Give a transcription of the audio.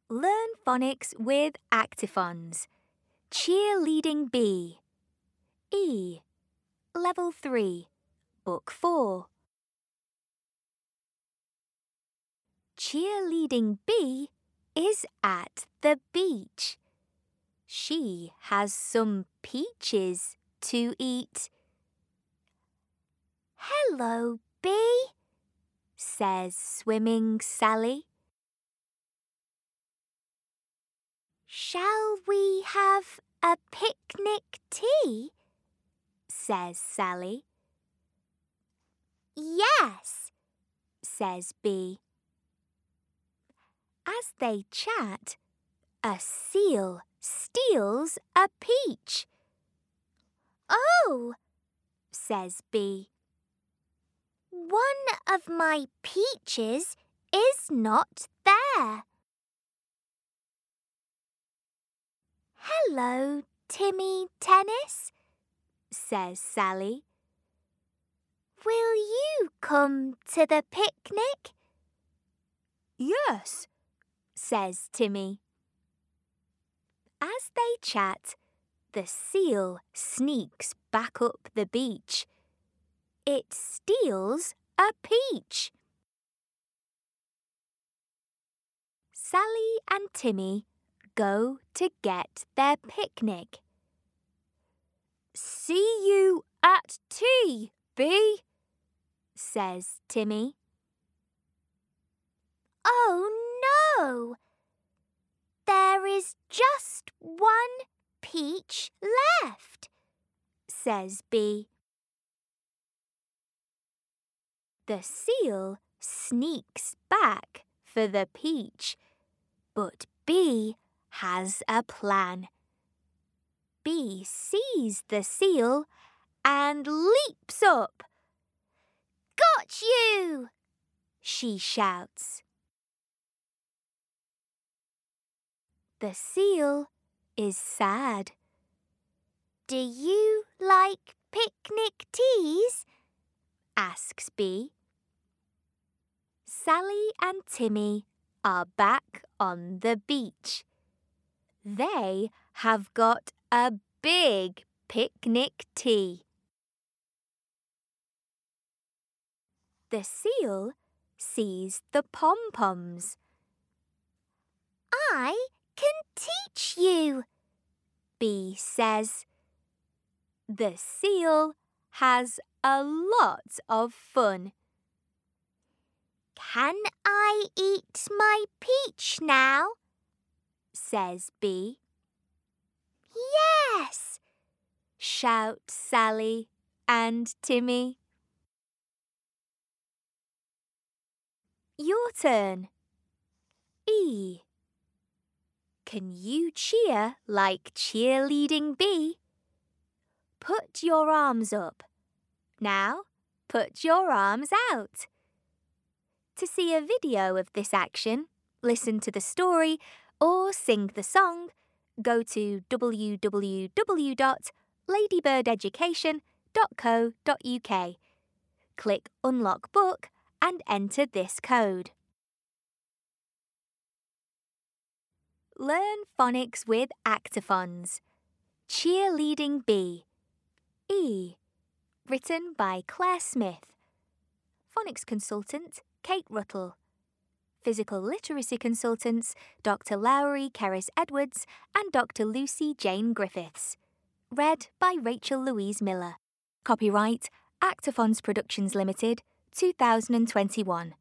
Learn phonics with Actiphons. Cheerleading Bee. E. Level 3, Book 4. Cheerleading Bee is at the beach. She has some peaches to eat. "Hello, Bee," says Swimming Sally. "Shall we have a picnic tea?" says Sally. "Yes," says Bee. As they chat, a seal steals a peach. "Oh," says Bee. "One of my peaches is not there." "Hello, Timmy Tennis," says Sally. "Will you come to the picnic?" "Yes," says Timmy. As they chat, the seal sneaks back up the beach. It steals a peach. Sally and Timmy go to get their picnic. "See you at tea, Bee," says Timmy. "Oh no! There is just one peach left," says Bee. The seal sneaks back for the peach, but Bee has a plan. Bee sees the seal and leaps up. "Got you!" she shouts. The seal is sad. "Do you like picnic teas?" asks Bee. Sally and Timmy are back on the beach. They have got a big picnic tea. The seal sees the pom-poms. "I can teach you," Bee says. The seal has a lot of fun. "Can I eat my peach now?" says Bee. "Yes!" shout Sally and Timmy. Your turn. E. Can you cheer like Cheerleading Bee? Put your arms up. Now, put your arms out. To see a video of this action, listen to the story, or sing the song, go to www.ladybirdeducation.co.uk. Click Unlock Book and enter this code. Learn phonics with Actiphons. Cheerleading Bee. E. Written by Claire Smith. Phonics consultant, Kate Ruttle. Physical literacy consultants, Dr. Lowry Kerris-Edwards and Dr. Lucy Jane Griffiths. Read by Rachel Louise Miller. Copyright Actiphons Productions Limited, 2021.